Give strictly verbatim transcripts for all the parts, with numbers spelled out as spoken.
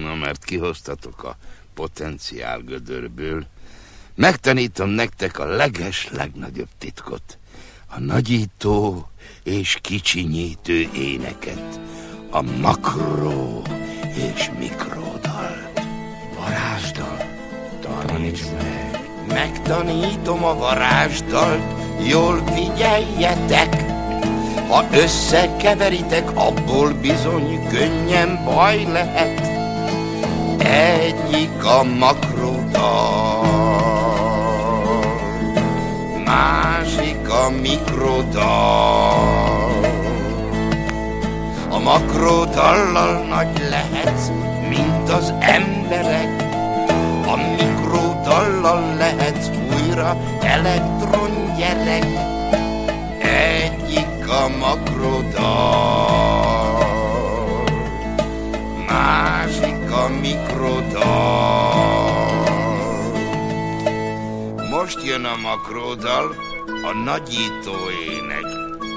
Na, mert kihoztatok a potenciál gödörből. Megtanítom nektek a leges, legnagyobb titkot. A nagyító és kicsinyítő éneket. A makró és mikrodalt. Varázsdal. Tanítsd meg. Megtanítom a varázsdalt, jól figyeljetek. Ha összekeveritek, abból bizony könnyen baj lehet. Egyik a makrodal, másik a mikrodal. A makrodallal nagy lehetsz, mint az emberek. A mikrodallal lehetsz újra elektrongyerek. Egyik a makrodal, másik a mikrodal. Most jön a makrodal, a nagyító ének.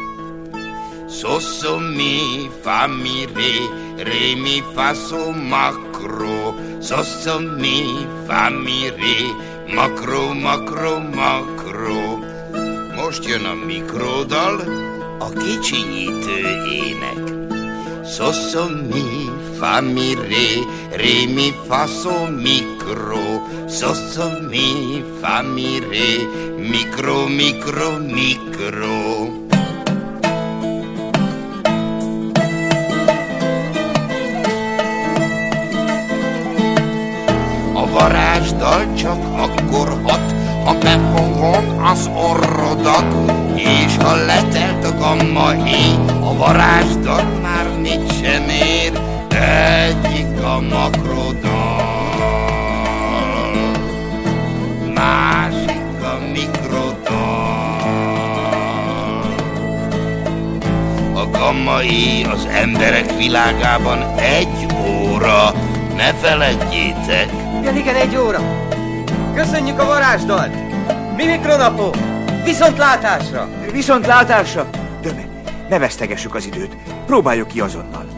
Sosso mi fa mi re, re mi fa so makro. Sosso mi fa mi re, makro, makro, makro. Most jön a mikrodal, a kicsinyítő ének. Sosso mi fa mi re, re mi fa so mikro. Sosso mi fa mi re, mikro, mikro, mikro. A varázsdal csak akkor hat, ha befogom az orrodat, és ha letelt a gamma héj, a varázsdal már mit sem ér. Egyik a makrodal, másik a mikrodal. A gamma héj az emberek világában egy óra, ne feledjétek. Igen, igen, egy óra. Köszönjük a varázsdalt! Mi mikronapó! Viszontlátásra! Viszontlátásra! Döme, ne vesztegessük az időt. Próbáljuk ki azonnal.